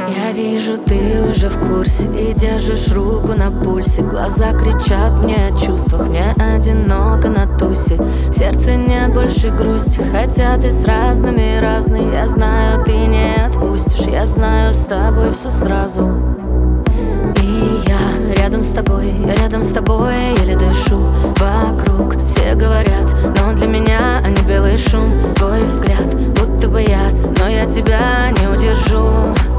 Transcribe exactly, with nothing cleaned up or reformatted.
Я вижу, ты уже в курсе и держишь руку на пульсе. Глаза кричат мне о чувствах, мне одиноко на тусе. В сердце нет больше грусти, хотя ты с разными разный. Я знаю, ты не отпустишь, я знаю, с тобой все сразу. И я рядом с тобой, я рядом с тобой, еле дышу. Вокруг все говорят, но для меня они белый шум. Твой взгляд, будто бы яд, но я тебя не удержу.